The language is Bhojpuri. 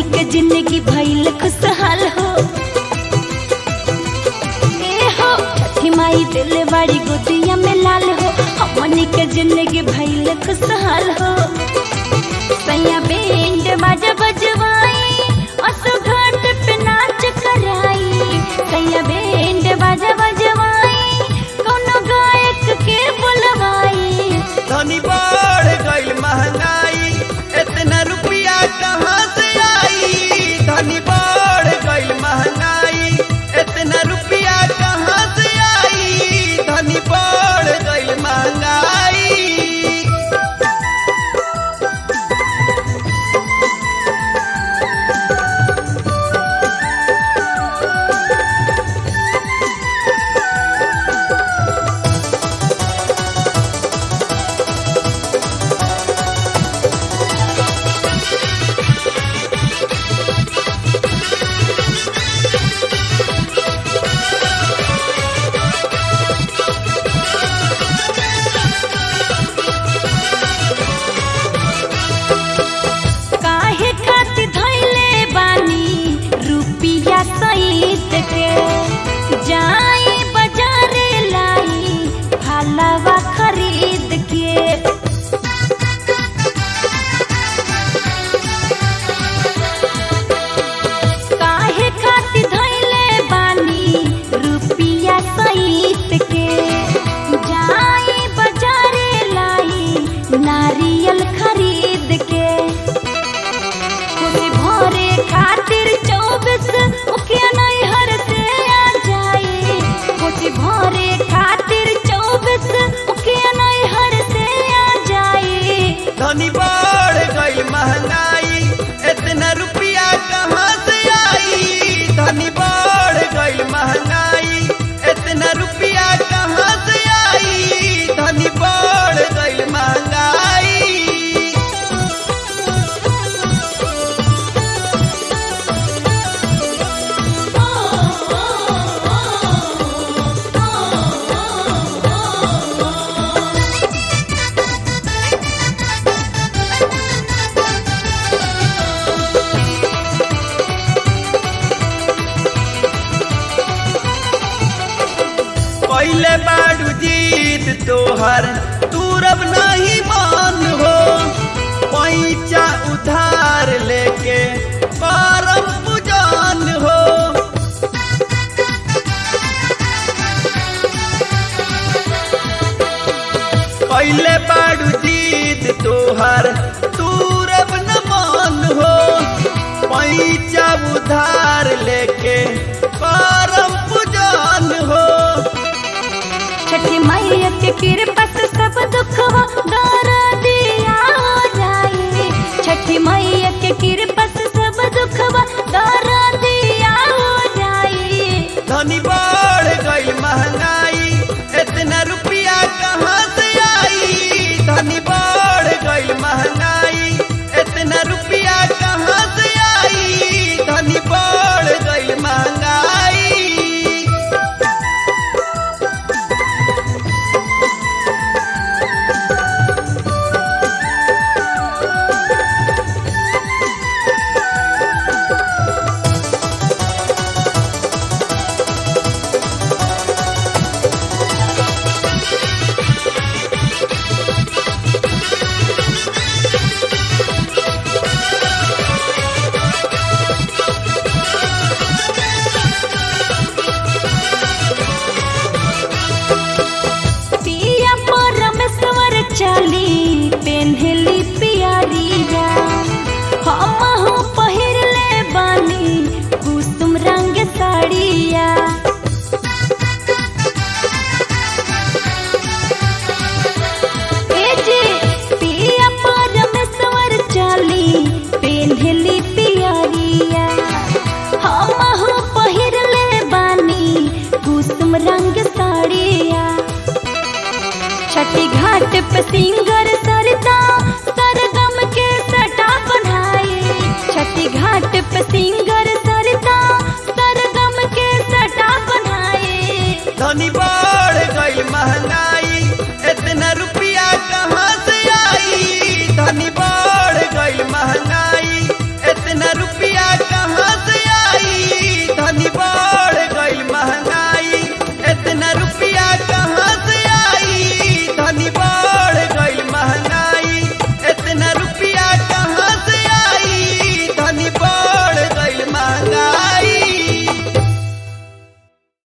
के जिंदगी भइल खुशहाल हो। ए हो छठी माई दिल बाड़ी गोदिया में लाल हो, हमनी के जिंदगी भइल खुशहाल हो। सैया बैंड बाजा बजवाई असु घाट पे नाच कराई, सैया बैंड बाजा बजवाई कोनो गायक के बुलवाई। धनी बढ़ गई महंगाई, इतना रुपया कहाँ से आई। धनी बढ़ गई महंगाई, इतना रुपया कहाँ से आई। धनी बढ़ गई महंगाई। काहे खातिर धइले बानी रुपिया सहित के, जाई बाजारे लाई फलवा खरीद के। काहे खातिर धइले बानी रुपिया सहित के, जाई बाजारे लाई नारियल खरीद के। खुशी भरे खातिर 24 मुखिया नैहर से आ जाए, खुशी भरे खातिर 24 मुखिया नैहर से आ जाए। धनी बढ़ गई महंगाई, इतना रुपया कहाँ से आई। धनी बढ़ गई महंगाई, इतना रुपया कहाँ से आई। धनी बढ़ गई महंगाई। पहले बाड़ू जीत तोहर तूरब नहीं मान हो। पैसा उधार लेके करम पूजन हो। पहले बाड़ू जीत तोहर तूरब न मान हो। पैसा उधार लेके करम पूजन हो। छठी मैया के कृपा से सब दुखवा दूर दिया हो जाए, छठी मैया के कृपा से सब दुखवा दूर दिया हो जाए। धनी बढ़ गई महंगाई, इतना रुपया कहाँ से आई। धनी बढ़ गई महंगाई, इतना रुपया कहाँ से आई। धनी बढ़ गई महंगाई। पिया परमेश्वर चली पेन्हली पियरिया, हमहु पहिरले बानी कुसुम रंग साड़िया। ए जी पिया परमेश्वर चली पेन्हली पियरिया, हमहु पहिरले बानी कुसुम रंग साड़िया। छठी घाट पे सिंगर